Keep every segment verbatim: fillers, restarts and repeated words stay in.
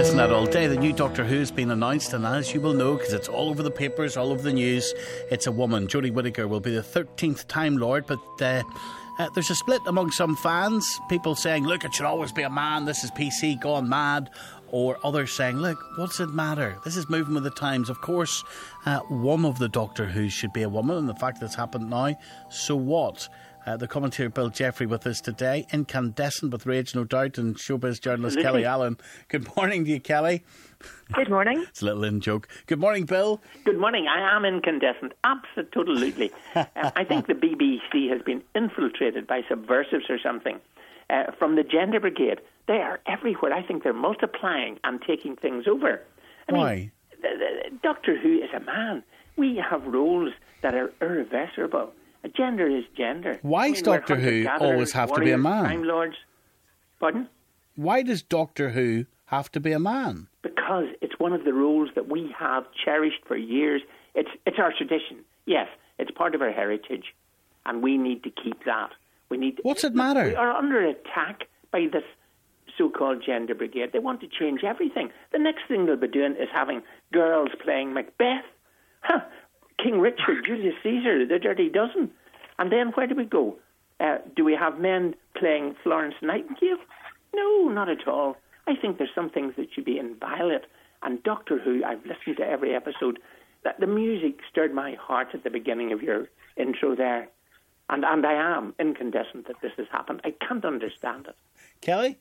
listen to that all day. The new Doctor Who has been announced, and as you will know, because it's all over the papers, all over the news, it's a woman. Jodie Whittaker will be the thirteenth Time Lord, but uh, uh, there's a split among some fans. People saying, look, it should always be a man, this is P C gone mad. Or others saying, look, what's it matter? This is moving with the times. Of course, uh, one of the Doctor Who's should be a woman, and the fact that it's happened now, so what? Uh, the commentator Bill Jeffrey with us today, incandescent with rage, no doubt, and showbiz journalist Kelly Allen. Good morning to you, Kelly. Good morning. It's a little in-joke. Good morning, Bill. Good morning. I am incandescent. Absolutely. uh, I think the B B C has been infiltrated by subversives or something. Uh, from the Gender Brigade, they are everywhere. I think they're multiplying and taking things over. I Why? Mean, the, the, Doctor Who is a man. We have roles that are irreversible. Gender is gender. Why does I mean, Doctor Who always have to be a man? Time Lords. Pardon? Why does Doctor Who have to be a man? Because it's one of the roles that we have cherished for years. It's it's our tradition. Yes, it's part of our heritage, and we need to keep that. We need. To, What's it matter? We are under attack by this so-called Gender Brigade. They want to change everything. The next thing they'll be doing is having girls playing Macbeth. Huh. King Richard, Julius Caesar, the Dirty Dozen. And then where do we go? Uh, do we have men playing Florence Nightingale? No, not at all. I think there's some things that should be inviolate. And Doctor Who, I've listened to every episode. That the music stirred my heart at the beginning of your intro there. And, and I am incandescent that this has happened. I can't understand it. Kelly?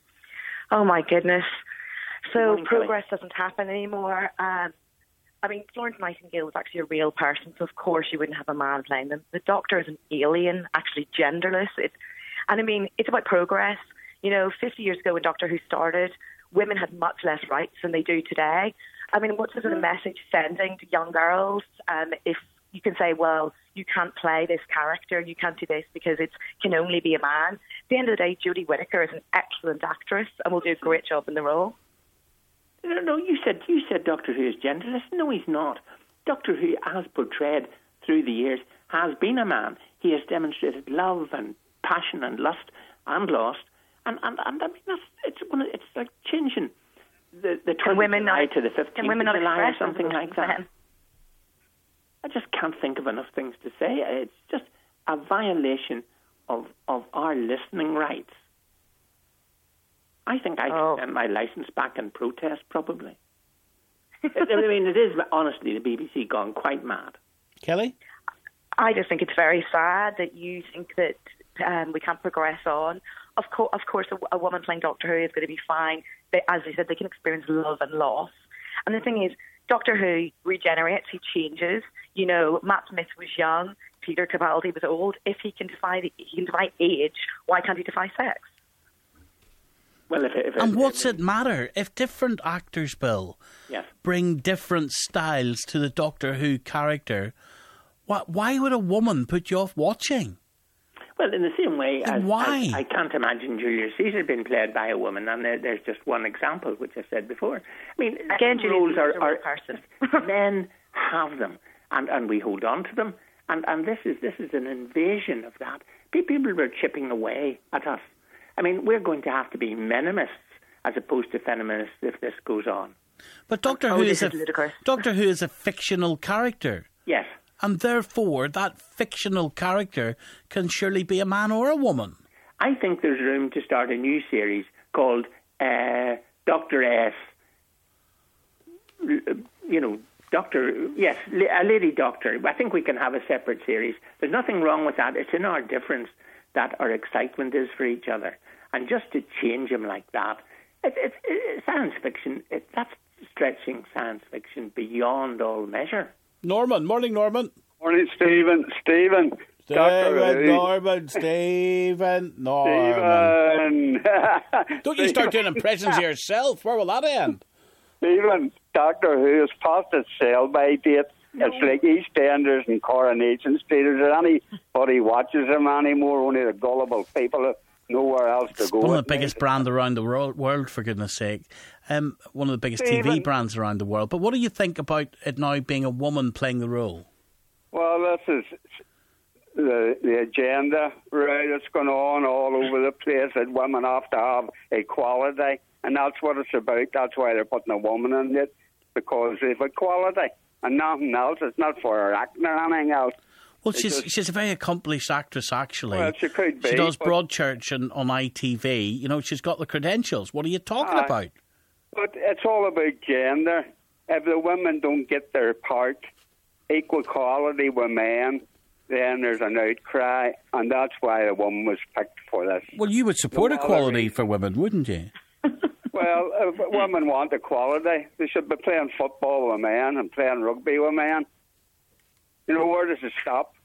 Oh, my goodness. So morning, progress Kelly. doesn't happen anymore. Um, I mean, Florence Nightingale was actually a real person, so of course you wouldn't have a man playing them. The Doctor is an alien, actually genderless. It's, and I mean, it's about progress. You know, fifty years ago when Doctor Who started, women had much less rights than they do today. I mean, what's the sort of message sending to young girls um, if you can say, well, you can't play this character, you can't do this because it can only be a man. At the end of the day, Jodie Whittaker is an excellent actress and will do a great job in the role. No, no, you said you said Doctor Who is genderless. No, he's not. Doctor Who, as portrayed through the years, has been a man. He has demonstrated love and passion and lust and lost. And and, and I mean, that's, it's one of, it's like changing the the twentieth of July to the fifteenth of July or something like that. Them? I just can't think of enough things to say. It's just a violation of of our listening rights. I think I oh. could send my licence back and protest, probably. I mean, it is, honestly, the B B C gone quite mad. Kelly? I just think it's very sad that you think that um, we can't progress on. Of, co- of course, a, a woman playing Doctor Who is going to be fine. They, as you said, they can experience love and loss. And the thing is, Doctor Who regenerates, he changes. You know, Matt Smith was young, Peter Capaldi was old. If he can defy, the, he can defy age, why can't he defy sex? Well, if, if, and if, what's if, it matter if different actors, Bill, yes. bring different styles to the Doctor Who character? Why, why would a woman put you off watching? Well, in the same way as, why? as I can't imagine Julius Caesar being played by a woman, and there, there's just one example, which I said before. I mean, again, roles are, are, are person. Men have them, and, and we hold on to them, and, and this is this is an invasion of that. People were chipping away at us. I mean, we're going to have to be minimists as opposed to feminists if this goes on. But Doctor oh, Who is a ludicrous. Doctor Who is a fictional character. Yes. And therefore, that fictional character can surely be a man or a woman. I think there's room to start a new series called uh, Doctor S. You know, Doctor, yes, a lady doctor. I think we can have a separate series. There's nothing wrong with that. It's in our difference that our excitement is for each other. And just to change them like that, it's it, it, science fiction, it, that's stretching science fiction beyond all measure. Norman, morning Norman. Morning Stephen, Stephen. Stephen, Norman, Stephen, Norman. Stephen. Don't you start doing impressions of yourself. Where will that end? Stephen, Doctor Who has passed its sell-by date. No. It's like EastEnders and Coronation Street. Is there anybody watches them anymore? Only the gullible people have nowhere else to it's go. One of the biggest brands around the world, world, for goodness sake. Um, one of the biggest Stephen. T V brands around the world. But what do you think about it now being a woman playing the role? Well, this is the, the agenda, right? It's going on all over the place that women have to have equality. And that's what it's about. That's why they're putting a woman in it, because of equality and nothing else. It's not for her acting or anything else. Well, she's just, she's a very accomplished actress, actually. Well, she could be. She does Broadchurch and on I T V. You know, she's got the credentials. What are you talking uh, about? But it's all about gender. If the women don't get their part, equal quality with men, then there's an outcry, and that's why a woman was picked for this. Well, you would support no equality for women, wouldn't you? Well, if women want equality, they should be playing football with men and playing rugby with men. You know, where does it stop?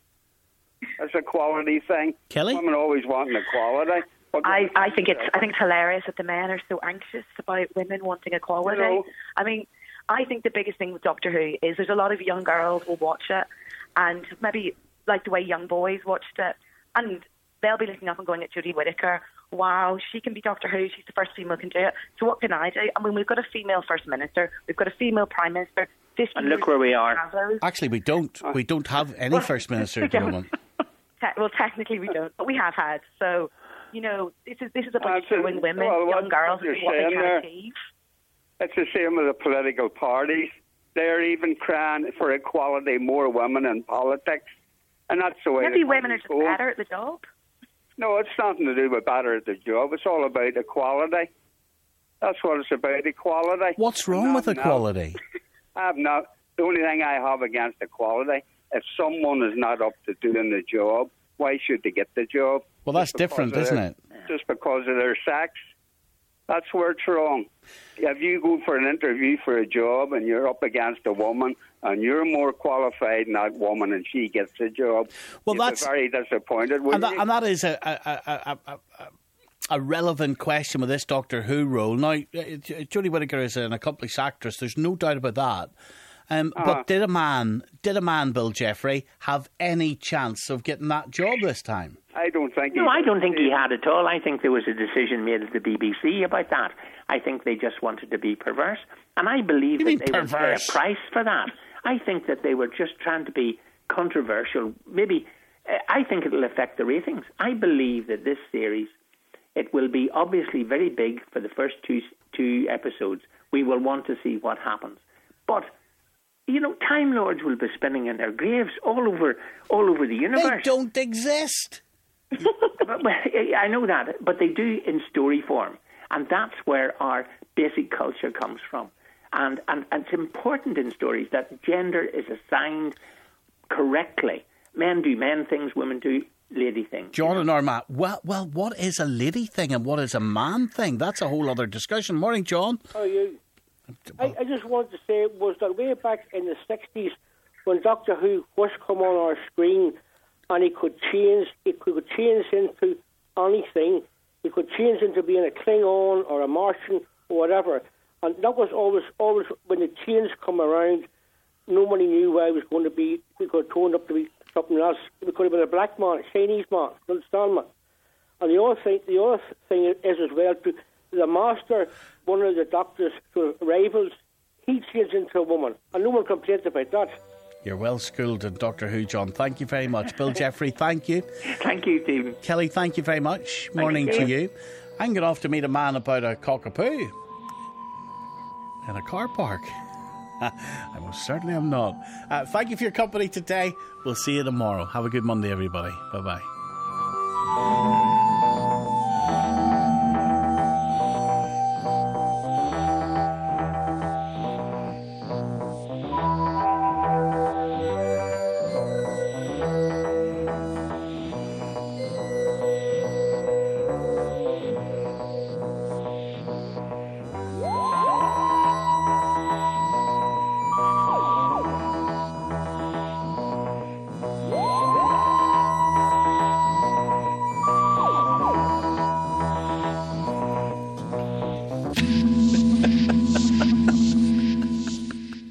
It's a quality thing. Kelly? Women always want equality. I, I think it's I think it's hilarious that the men are so anxious about women wanting equality. You know, I mean, I think the biggest thing with Doctor Who is there's a lot of young girls will watch it, and maybe like the way young boys watched it, and they'll be looking up and going at Jodie Whittaker. Wow, she can be Doctor Who. She's the first female who can do it. So what can I do? I mean, we've got a female First Minister. We've got a female Prime Minister. And look where we are. Actually, we don't. We don't have any well, First Minister at the moment. Te- well, technically we don't, but we have had. So, you know, this is this is about showing women, well, young girls, what they can there, achieve. It's the same with the political parties. They're even crying for equality, more women in politics. And that's the way Maybe women are just going. better at the job. No, it's nothing to do with better at the job. It's all about equality. That's what it's about, equality. What's wrong with equality? I have not. The only thing I have against equality, if someone is not up to doing the job, why should they get the job? Well, that's different, isn't their, it? Just because of their sex. That's where it's wrong. If you go for an interview for a job and you're up against a woman and you're more qualified than that woman and she gets the job, well, you'd that's be very disappointed, and that, you? and that is a, a, a, a, a, a relevant question with this Doctor Who role. Now, Jodie Whittaker is an accomplished actress. There's no doubt about that. Um, uh-huh. But did a man, did a man, Bill Jeffrey, have any chance of getting that job this time? I don't think. No, I don't think he had at all. I think there was a decision made at the B B C about that. I think they just wanted to be perverse, and I believe you that mean they perverse? would pay a price for that. I think that they were just trying to be controversial. Maybe uh, I think it will affect the ratings. I believe that this series, it will be obviously very big for the first two two episodes. We will want to see what happens, but. You know, Time Lords will be spinning in their graves all over, all over the universe. They don't exist. I know that, but they do in story form, and that's where our basic culture comes from. And, and, and it's important in stories that gender is assigned correctly. Men do men things, women do lady things. John and Armagh, well, well, what is a lady thing and what is a man thing? That's a whole other discussion. Morning, John. How are you? I, I just wanted to say, was that way back in the sixties when Doctor Who first come on our screen and he could change, he could change into anything. He could change into being a Klingon or a Martian or whatever. And that was always, always when the change come around, nobody knew where it was going to be. It could have turned up to be something else. It could have been a black man, a Chinese man, you understand me? And the other thing, the other thing is as well, to the Master, one of the Doctor's rivals, he changed into a woman, and no one complains about that. You're well schooled in Doctor Who, John. Thank you very much. Bill Jeffrey, thank you. Thank you, Stephen. Kelly, thank you very much. Thank Morning you. to you. I'm going off to meet a man about a cockapoo in a car park. I most certainly am not. Uh, thank you for your company today. We'll see you tomorrow. Have a good Monday, everybody. Bye-bye.